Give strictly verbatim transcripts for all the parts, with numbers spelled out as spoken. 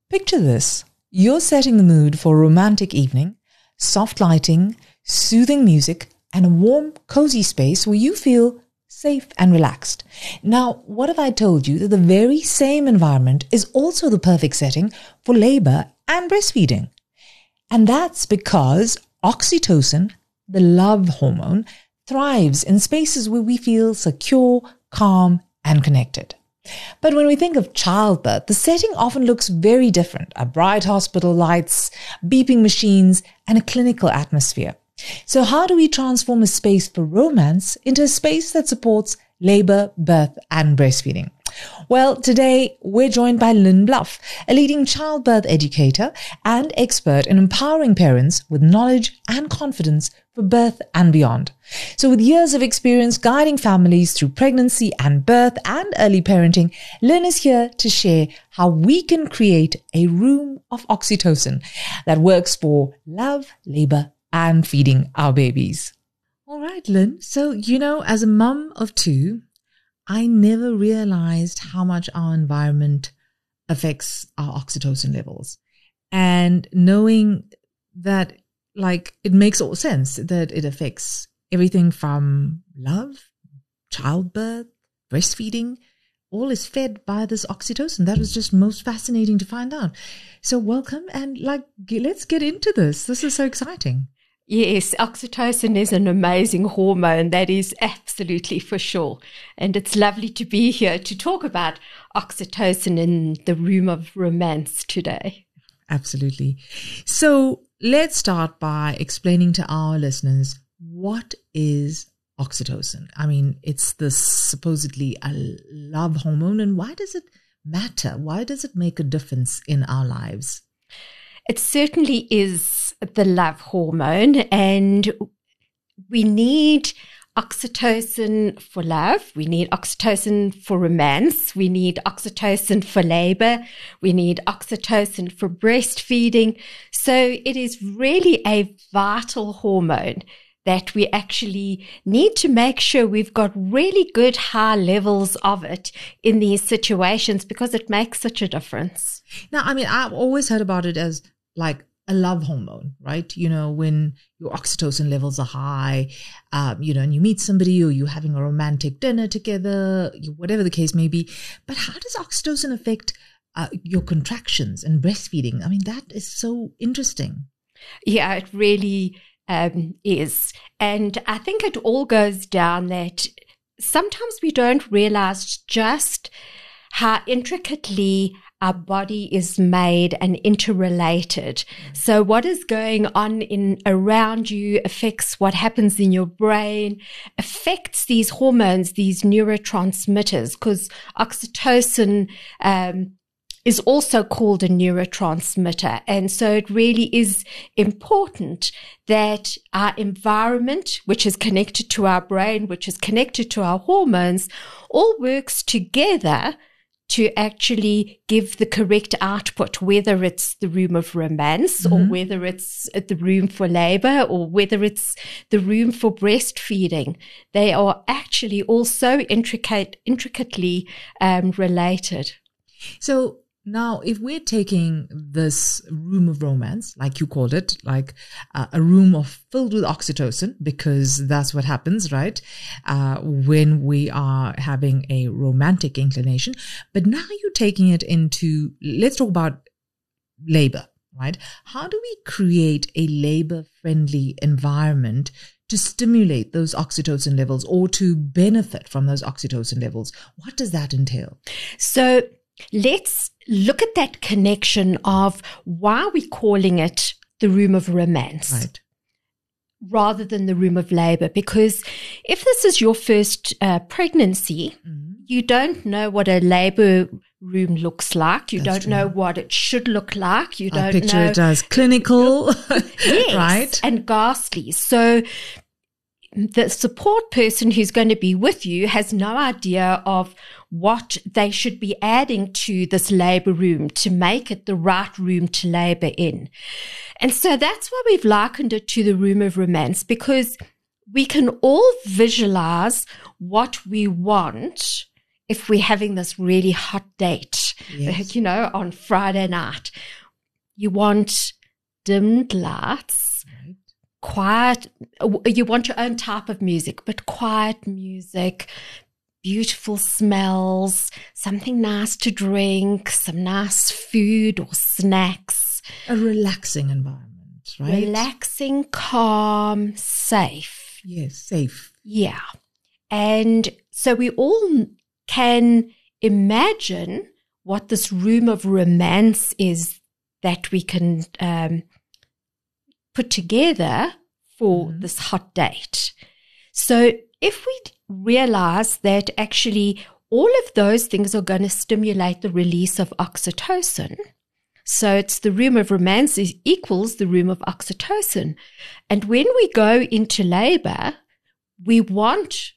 Picture this. You're setting the mood for a romantic evening, soft lighting, soothing music, and a warm, cozy space where you feel safe and relaxed. Now, what if I told you that the very same environment is also the perfect setting for labor and breastfeeding? And that's because oxytocin, the love hormone, thrives in spaces where we feel secure, calm, and connected. But when we think of childbirth, the setting often looks very different. A bright hospital lights, beeping machines, and a clinical atmosphere. So how do we transform a space for romance into a space that supports labor, birth, and breastfeeding? Well, today we're joined by Lynn Bluff, a leading childbirth educator and expert in empowering parents with knowledge and confidence for birth and beyond. So with years of experience guiding families through pregnancy and birth and early parenting, Lynn is here to share how we can create a room of oxytocin that works for love, labor, and feeding our babies. All right, Lynn. So, you know, as a mum of two, I never realized how much our environment affects our oxytocin levels. And knowing that, like, it makes all sense that it affects everything from love, childbirth, breastfeeding, all is fed by this oxytocin. That was just most fascinating to find out. So welcome, and like, let's get into this. This is so exciting. Yes, oxytocin is an amazing hormone, that is absolutely for sure. And it's lovely to be here to talk about oxytocin in the room of romance today. Absolutely. So let's start by explaining to our listeners, what is oxytocin? I mean, it's this supposedly a love hormone, and why does it matter? Why does it make a difference in our lives? It certainly is the love hormone, and we need oxytocin for love. We need oxytocin for romance. We need oxytocin for labor. We need oxytocin for breastfeeding. So it is really a vital hormone that we actually need to make sure we've got really good high levels of it in these situations, because it makes such a difference. Now, I mean, I've always heard about it as like a love hormone, right? You know, when your oxytocin levels are high, um, you know, and you meet somebody or you're having a romantic dinner together, whatever the case may be. But how does oxytocin affect uh, your contractions and breastfeeding? I mean, that is so interesting. Yeah, it really um, is. And I think it all goes down that sometimes we don't realize just how intricately our body is made and interrelated. So what is going on in around you affects what happens in your brain, affects these hormones, these neurotransmitters, because oxytocin um, is also called a neurotransmitter. And so it really is important that our environment, which is connected to our brain, which is connected to our hormones, all works together to actually give the correct output, whether it's the room of romance, mm-hmm. or whether it's the room for labor, or whether it's the room for breastfeeding. They are actually all so intricate, intricately um, related. So now, if we're taking this room of romance, like you called it, like uh, a room of filled with oxytocin, because that's what happens, right? Uh, when we are having a romantic inclination. But now you're taking it into, let's talk about labor, right? How do we create a labor-friendly environment to stimulate those oxytocin levels or to benefit from those oxytocin levels? What does that entail? So let's look at that connection of why we're calling it the room of romance, right, rather than the room of labor. Because if this is your first uh, pregnancy, mm-hmm. you don't know what a labor room looks like. You That's don't true. know what it should look like. You don't I picture know. it as clinical, yes, right? And ghastly. So the support person who's going to be with you has no idea of what they should be adding to this labor room to make it the right room to labor in. And so that's why we've likened it to the room of romance, because we can all visualize what we want if we're having this really hot date, Yes. you know, on Friday night, you want dimmed lights, Right. quiet, you want your own type of music, but quiet music, beautiful smells, something nice to drink, some nice food or snacks. A relaxing environment, right? Relaxing, calm, safe. Yes, safe. Yeah. And so we all can imagine what this room of romance is that we can um, put together for Mhm. this hot date. So if we realize that actually all of those things are going to stimulate the release of oxytocin, so it's the room of romance is equals the room of oxytocin. And when we go into labor, we want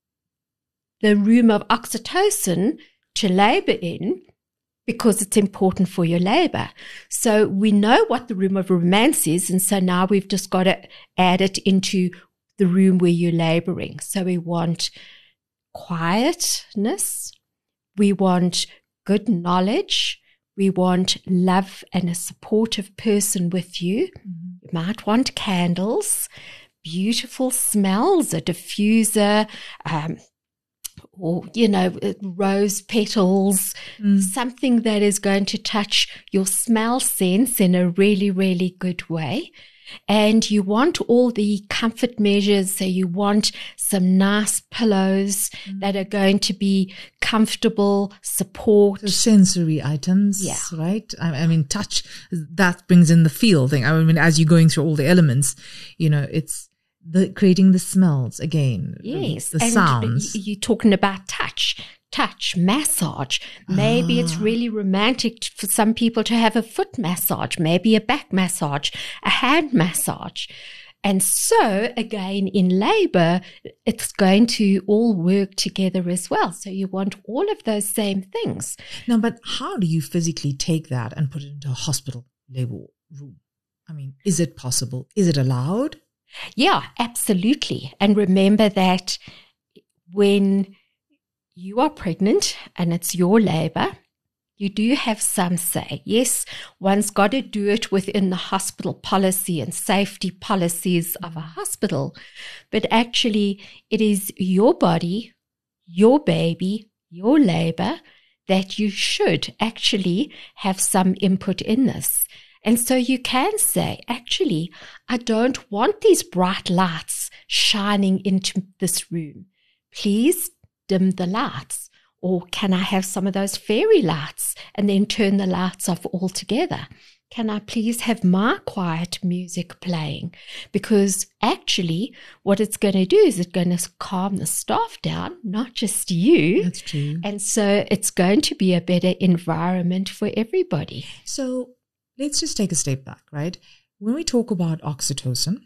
the room of oxytocin to labor in because it's important for your labor. So we know what the room of romance is. And so now we've just got to add it into the room where you're laboring. So we want quietness. We want good knowledge. We want love and a supportive person with you. Mm-hmm. You might want candles, beautiful smells, a diffuser, um, or, you know, rose petals, Mm. something that is going to touch your smell sense in a really, really good way. And you want all the comfort measures. So you want some nice pillows Mm. that are going to be comfortable, support. So sensory items, Yeah. right? I, I mean, touch, that brings in the feel thing. I mean, as you're going through all the elements, you know, it's the creating the smells again. Yes. The and sounds. y- you're talking about touch, touch, massage. Maybe it's Ah. really romantic t- for some people to have a foot massage, maybe a back massage, a hand massage. And so again, in labor, it's going to all work together as well. So you want all of those same things. Now, but how do you physically take that and put it into a hospital labor room? I mean, is it possible? Is it allowed? Yeah, absolutely. And remember that when you are pregnant and it's your labor, you do have some say. Yes, one's got to do it within the hospital policy and safety policies of a hospital, but actually it is your body, your baby, your labor that you should actually have some input in this. And so you can say, actually, I don't want these bright lights shining into this room. Please dim the lights. Or can I have some of those fairy lights and then turn the lights off altogether? Can I please have my quiet music playing? Because actually what it's going to do is it's going to calm the staff down, not just you. That's true. And so it's going to be a better environment for everybody. So let's just take a step back, right? When we talk about oxytocin,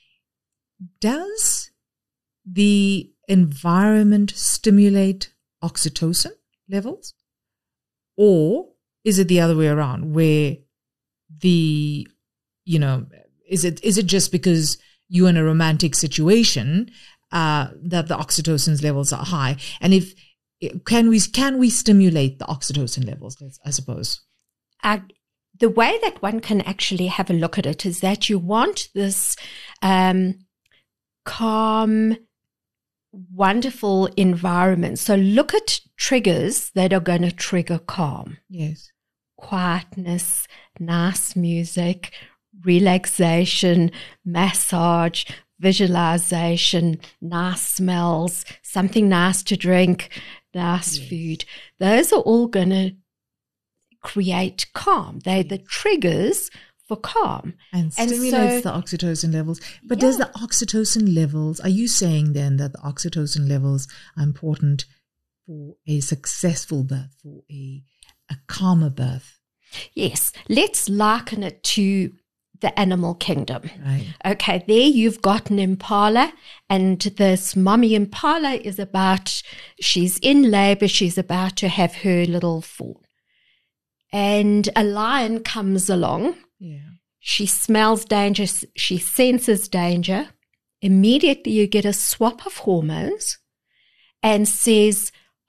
does the environment stimulate oxytocin levels? Or is it the other way around where the, you know, is it is it just because you're in a romantic situation uh, that the oxytocin levels are high? And if can we can we stimulate the oxytocin levels, I suppose? Uh, the way that one can actually have a look at it is that you want this um, calm, wonderful environment. So look at triggers that are going to trigger calm. Yes. Quietness, nice music, relaxation, massage, visualization, nice smells, something nice to drink, nice Yes. food. Those are all going to create calm. They're the triggers for calm. And And stimulates so- the oxytocin levels. But does Yeah. the oxytocin levels, are you saying then that the oxytocin levels are important for a successful birth, for a, a calmer birth? Yes, let's liken it to the animal kingdom. Right. Okay, there you've got an impala, and this mommy impala is about, she's in labor, she's about to have her little fawn. And a lion comes along, Yeah. she smells danger, she senses danger. Immediately you get a swap of hormones and says,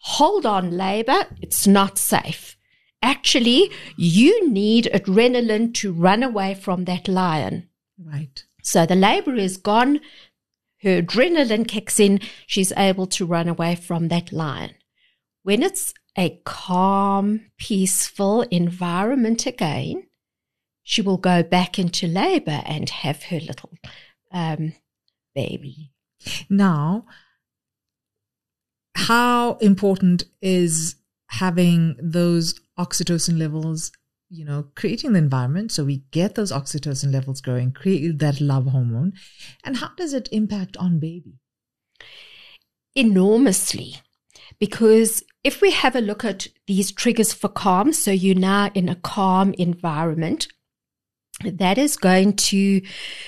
hold on, labor, it's not safe. Actually, you need adrenaline to run away from that lion. Right. So the labor is gone. Her adrenaline kicks in. She's able to run away from that lion. When it's a calm, peaceful environment again, she will go back into labor and have her little um, baby. Now, how important is having those oxytocin levels, you know, creating the environment so we get those oxytocin levels growing, create that love hormone, and how does it impact on baby? Enormously, because if we have a look at these triggers for calm, so you're now in a calm environment, that is going to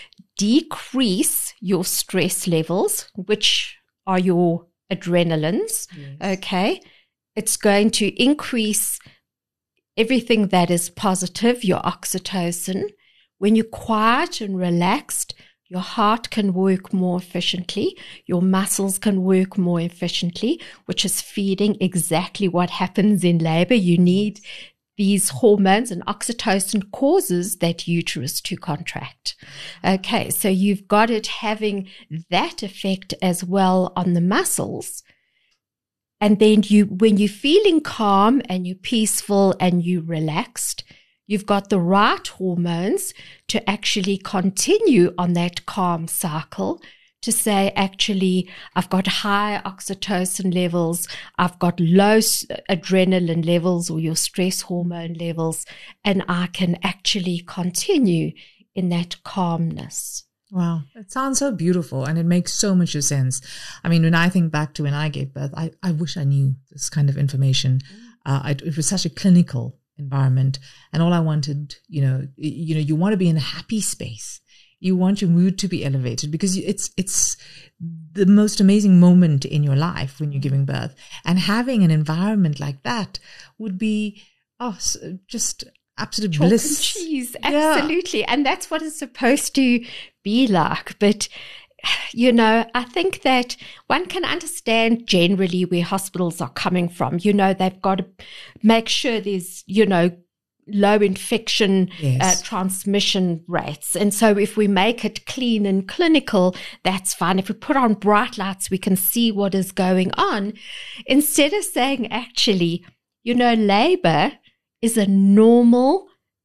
decrease your stress levels, which are your adrenalines. Yes. Okay. It's going to increase everything that is positive, your oxytocin. When you're quiet and relaxed, your heart can work more efficiently. Your muscles can work more efficiently, which is feeding exactly what happens in labor. You need these hormones, and oxytocin causes that uterus to contract. Okay, so you've got it having that effect as well on the muscles. And then you, when you're feeling calm and you're peaceful and you're relaxed, you've got the right hormones to actually continue on that calm cycle, to say, actually, I've got high oxytocin levels, I've got low adrenaline levels or your stress hormone levels, and I can actually continue in that calmness. Wow. It sounds so beautiful, and it makes so much sense. I mean, when I think back to when I gave birth, I, I wish I knew this kind of information. Uh, I, it was such a clinical environment, and all I wanted, you know, you know, you want to be in a happy space. You want your mood to be elevated because it's it's the most amazing moment in your life when you're giving birth. And having an environment like that would be oh, just absolute Chalk bliss. And cheese, absolutely. Yeah. And that's what it's supposed to be like. But, you know, I think that one can understand generally where hospitals are coming from. You know, they've got to make sure there's, you know, low infection yes. uh, transmission rates. And so if we make it clean and clinical, that's fine. If we put on bright lights, we can see what is going on. Instead of saying, actually, you know, labor is a normal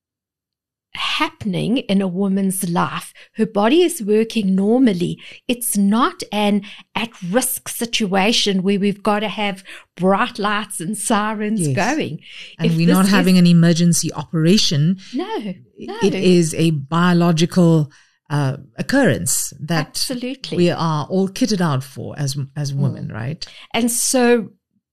happening in a woman's life. Her body is working normally. It's not an at-risk situation where we've got to have bright lights and sirens yes. going. And if we're not having is, an emergency operation. No, no. It is a biological uh, occurrence that Absolutely. we are all kitted out for as as women, mm. right? And so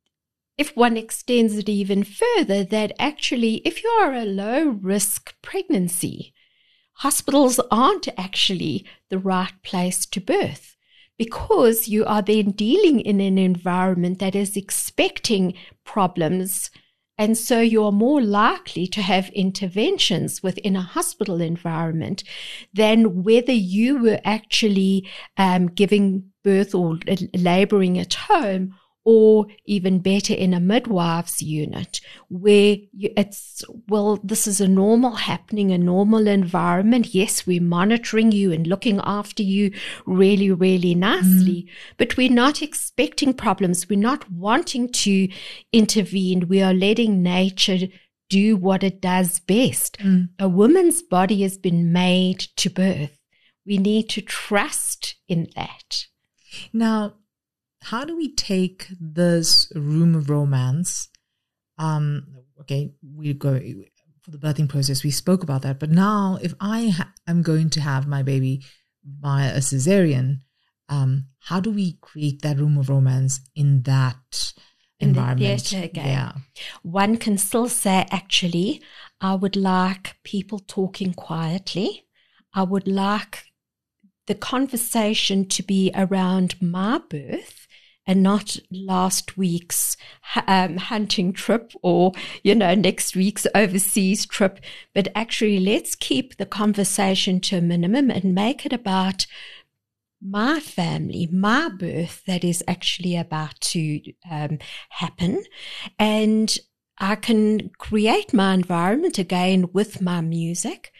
if one extends it even further, that actually, if you are a low-risk pregnancy, hospitals aren't actually the right place to birth, because you are then dealing in an environment that is expecting problems, and so you are more likely to have interventions within a hospital environment than whether you were actually um, giving birth or laboring at home, or even better in a midwife's unit where you, it's, well, this is a normal happening, a normal environment. Yes, we're monitoring you and looking after you really, really nicely, mm. but we're not expecting problems. We're not wanting to intervene. We are letting nature do what it does best. Mm. A woman's body has been made to birth. We need to trust in that. Now, how do we take this room of romance? Um, okay, we go for the birthing process. We spoke about that, but now if I ha- am going to have my baby via a cesarean, um, how do we create that room of romance in that in environment? The theater again. Yeah. One can still say, actually, I would like people talking quietly. I would like the conversation to be around my birth, and not last week's um, hunting trip or, you know, next week's overseas trip. But actually, let's keep the conversation to a minimum and make it about my family, my birth that is actually about to um, happen. And I can create my environment again with my music.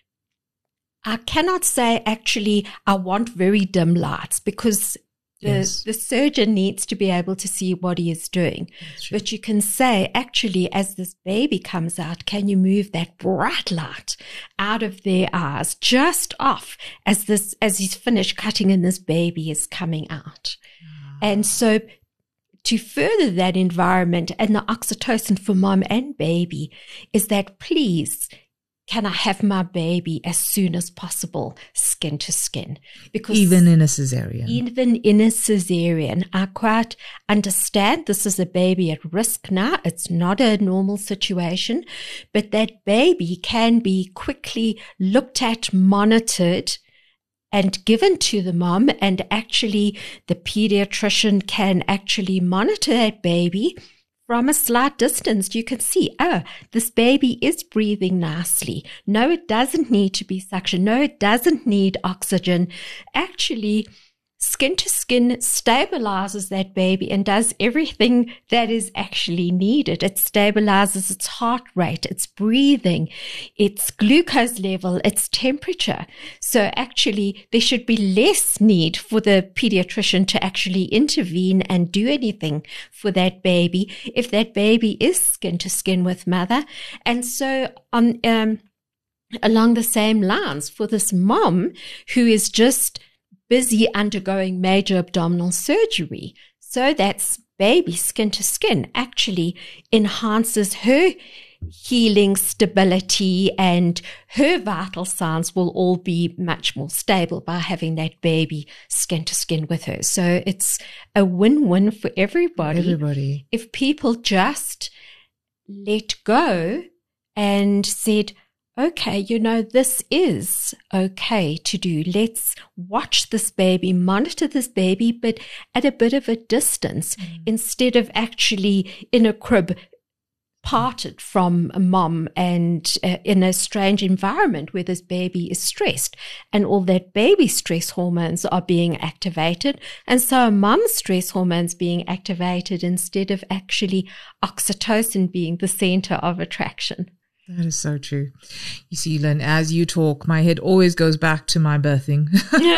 I cannot say actually I want very dim lights because the, yes. the surgeon needs to be able to see what he is doing. But you can say, actually, as this baby comes out, can you move that bright light out of their eyes just off as this, as he's finished cutting and this baby is coming out. Ah. And so to further that environment and the oxytocin for mom and baby is that, please, can I have my baby as soon as possible, skin to skin? Because even in a cesarean. Even in a cesarean, I quite understand this is a baby at risk now. It's not a normal situation, but that baby can be quickly looked at, monitored, and given to the mom. And actually, the pediatrician can actually monitor that baby from a slight distance. You can see, oh, this baby is breathing nicely. No, it doesn't need to be suction. No, it doesn't need oxygen. Actually, skin to skin stabilizes that baby and does everything that is actually needed. It stabilizes its heart rate, its breathing, its glucose level, its temperature. So actually, there should be less need for the pediatrician to actually intervene and do anything for that baby if that baby is skin to skin with mother. And so on, um, along the same lines, for this mom who is just busy undergoing major abdominal surgery, so that's baby skin to skin actually enhances her healing stability, and her vital signs will all be much more stable by having that baby skin to skin with her. So it's a win-win for everybody. Everybody. If people just let go and said, okay, you know, this is okay to do. Let's watch this baby, monitor this baby, but at a bit of a distance mm. instead of actually in a crib parted from a mom and uh, in a strange environment where this baby is stressed and all that baby stress hormones are being activated. And so mom's stress hormones being activated instead of actually oxytocin being the center of attraction. That is so true. You see, Lynn, as you talk, my head always goes back to my birthing,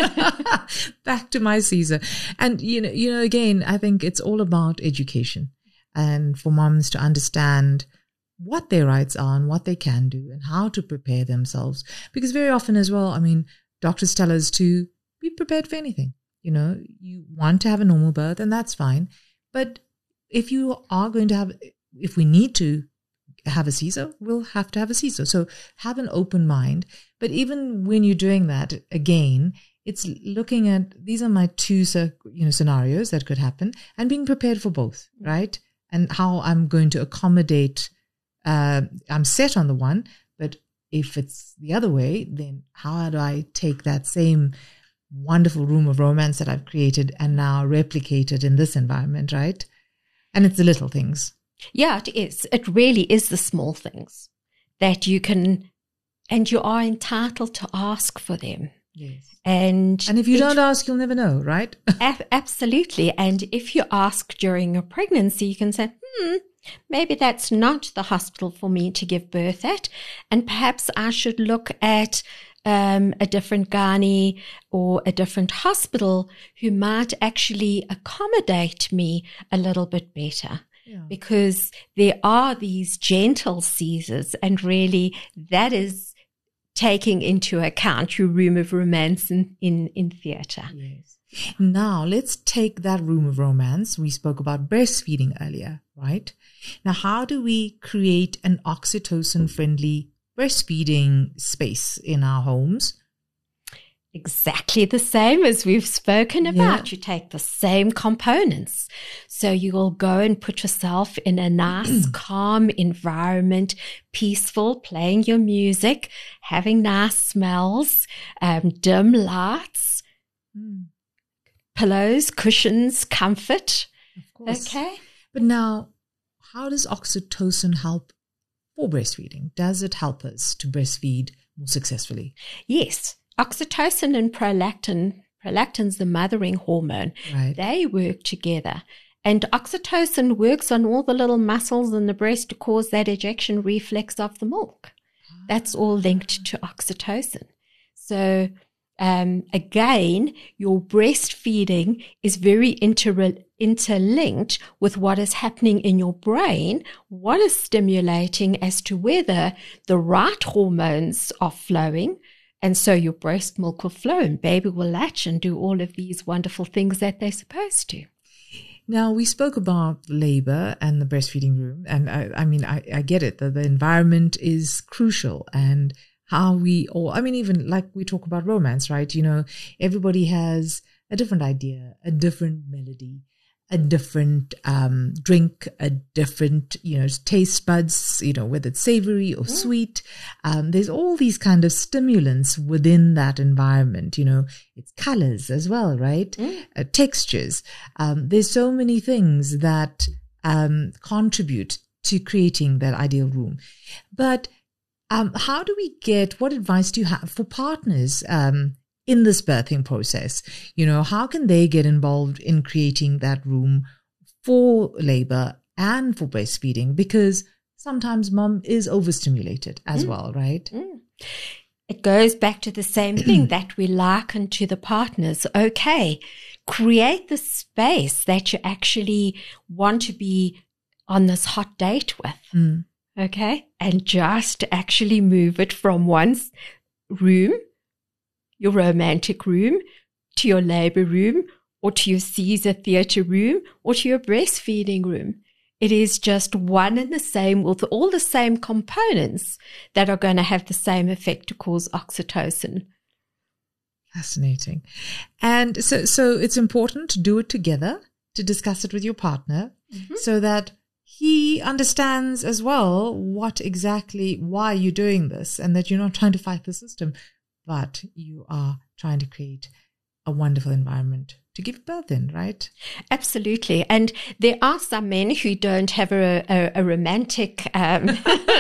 back to my Caesar. And, you know, you know, again, I think it's all about education and for moms to understand what their rights are and what they can do and how to prepare themselves. Because very often as well, I mean, doctors tell us to be prepared for anything. You know, you want to have a normal birth and that's fine. But if you are going to have, if we need to, have a Caesar, we'll have to have a Caesar. So have an open mind. But even when you're doing that, again, it's looking at, these are my two you know, scenarios that could happen and being prepared for both, right? And how I'm going to accommodate, uh, I'm set on the one, but if it's the other way, then how do I take that same wonderful room of romance that I've created and now replicate it in this environment, right? And it's the little things. Yeah, it is. It really is the small things that you can, and you are entitled to ask for them. Yes. And and if you it, don't ask, you'll never know, right? ab- absolutely. And if you ask during a pregnancy, you can say, hmm, maybe that's not the hospital for me to give birth at. And perhaps I should look at um, a different gynae or a different hospital who might actually accommodate me a little bit better. Yeah. Because there are these gentle Caesars, and really that is taking into account your room of romance in, in, in theatre. Yes. Now, let's take that room of romance. We spoke about breastfeeding earlier, right? Now, how do we create an oxytocin-friendly breastfeeding space in our homes? Exactly the same as we've spoken about. Yeah. You take the same components. So you will go and put yourself in a nice, calm environment, peaceful, playing your music, having nice smells, um, dim lights, mm. pillows, cushions, comfort. Of course. Okay. But now, how does oxytocin help for breastfeeding? Does it help us to breastfeed more successfully? Yes. Oxytocin and prolactin prolactin's the mothering hormone. Right. They work together. And oxytocin works on all the little muscles in the breast to cause that ejection reflex of the milk. That's all linked to oxytocin. So, um, again, your breastfeeding is very inter- interlinked with what is happening in your brain, what is stimulating as to whether the right hormones are flowing. And so your breast milk will flow and baby will latch and do all of these wonderful things that they're supposed to. Now, we spoke about labor and the breastfeeding room. And I, I mean, I, I get it that the environment is crucial and how we all, I mean, even like we talk about romance, right? You know, everybody has a different idea, a different melody, a different um, drink, a different, you know, taste buds, you know, whether it's savory or mm. sweet. Um, there's all these kind of stimulants within that environment, you know, it's colors as well, right? Mm. Uh, textures. Um, there's so many things that um, contribute to creating that ideal room. But um, how do we get, what advice do you have for partners um in this birthing process? You know, how can they get involved in creating that room for labor and for breastfeeding? Because sometimes mom is overstimulated as mm. well, right? Mm. It goes back to the same thing that we liken to the partners. Okay, create the space that you actually want to be on this hot date with. Mm. Okay, and just actually move it from one room, your romantic room, to your labor room, or to your Caesar theatre room, or to your breastfeeding room. It is just one and the same with all the same components that are going to have the same effect to cause oxytocin. Fascinating. And so, so it's important to do it together, to discuss it with your partner, mm-hmm. so that he understands as well what exactly, why you're doing this, and that you're not trying to fight the system, but you are trying to create a wonderful environment to give birth in, right? Absolutely. And there are some men who don't have a, a, a romantic, um,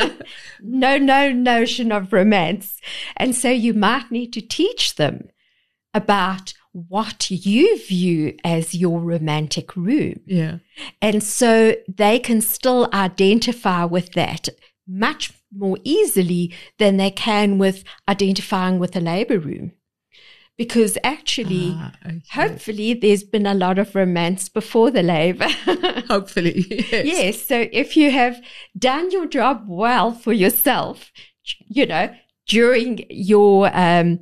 no, no notion of romance. And so you might need to teach them about what you view as your romantic room. Yeah. And so they can still identify with that much more easily than they can with identifying with a labor room. Because actually, ah, okay. hopefully, there's been a lot of romance before the labor. Hopefully, yes. Yes. So if you have done your job well for yourself, you know, during your um,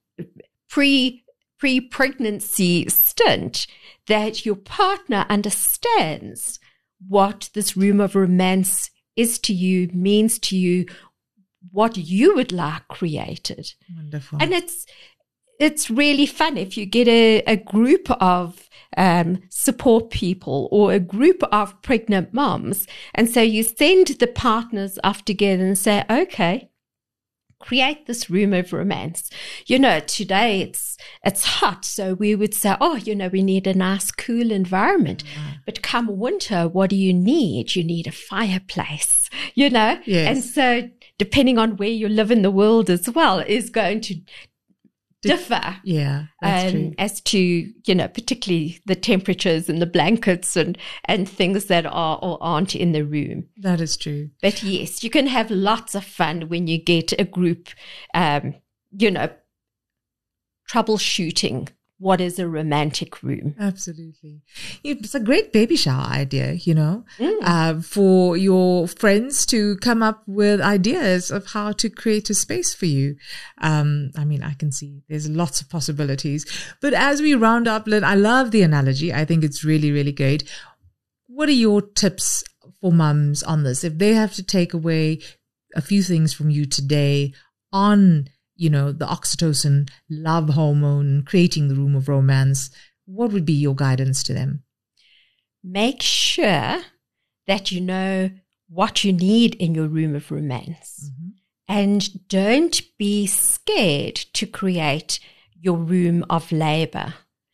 pre pre-pregnancy stint, that your partner understands what this room of romance is to you, means to you, what you would like created. Wonderful. And it's it's really fun if you get a, a group of um, support people or a group of pregnant moms. And so you send the partners off together and say, okay, create this room of romance. You know, today it's it's hot, so we would say, oh, you know, we need a nice, cool environment. Mm. But come winter, what do you need? You need a fireplace, you know? Yes. And so depending on where you live in the world as well is going to differ. Yeah, that's um, true. As to, you know, particularly the temperatures and the blankets and, and things that are or aren't in the room. That is true. But yes, you can have lots of fun when you get a group, um, you know, troubleshooting what is a romantic room. Absolutely. It's a great baby shower idea, you know, mm. uh, for your friends to come up with ideas of how to create a space for you. Um, I mean, I can see there's lots of possibilities. But as we round up, Lynn, I love the analogy. I think it's really, really great. What are your tips for mums on this? If they have to take away a few things from you today on, you know, the oxytocin, love hormone, creating the room of romance, what would be your guidance to them? Make sure that you know what you need in your room of romance. Mm-hmm. And don't be scared to create your room of labor.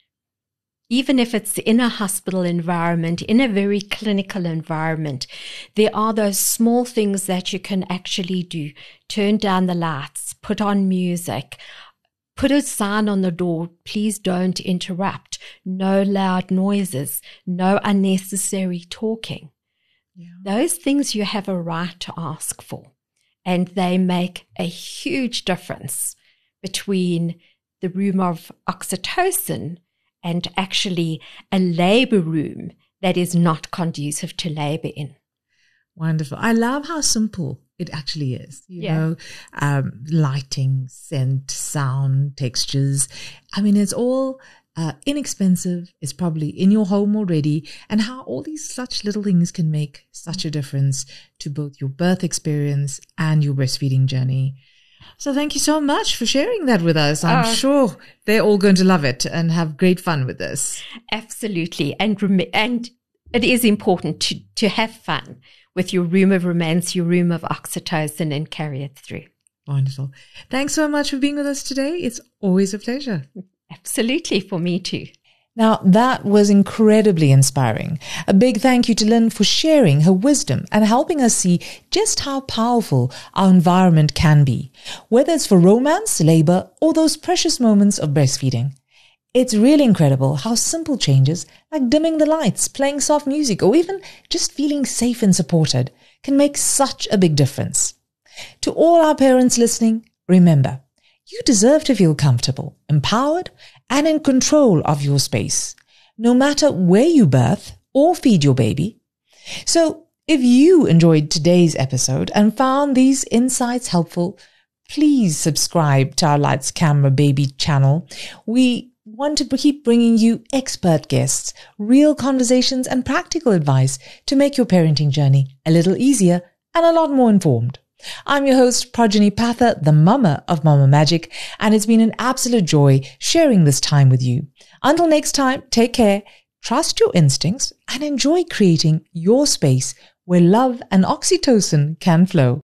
Even if it's in a hospital environment, in a very clinical environment, there are those small things that you can actually do. Turn down the lights, put on music, put a sign on the door, please don't interrupt, no loud noises, no unnecessary talking. Yeah. Those things you have a right to ask for, and they make a huge difference between the room of oxytocin and actually a labor room that is not conducive to labor in. Wonderful. I love how simple it actually is. You yeah. know, um, lighting, scent, sound, textures. I mean, it's all uh, inexpensive. It's probably in your home already. And how all these such little things can make such a difference to both your birth experience and your breastfeeding journey. So thank you so much for sharing that with us. I'm uh, sure they're all going to love it and have great fun with this. Absolutely. And rem- and it is important to, to have fun with your room of romance, your room of oxytocin, and carry it through. Wonderful. Thanks so much for being with us today. It's always a pleasure. Absolutely, for me too. Now, that was incredibly inspiring. A big thank you to Lynn for sharing her wisdom and helping us see just how powerful our environment can be, whether it's for romance, labor, or those precious moments of breastfeeding. It's really incredible how simple changes like dimming the lights, playing soft music, or even just feeling safe and supported can make such a big difference. To all our parents listening, remember, you deserve to feel comfortable, empowered, and in control of your space, no matter where you birth or feed your baby. So if you enjoyed today's episode and found these insights helpful, please subscribe to our Lights Camera Baby channel. We want to keep bringing you expert guests, real conversations, and practical advice to make your parenting journey a little easier and a lot more informed. I'm your host, Progeny Patha, the mama of Mama Magic, and it's been an absolute joy sharing this time with you. Until next time, take care, trust your instincts, and enjoy creating your space where love and oxytocin can flow.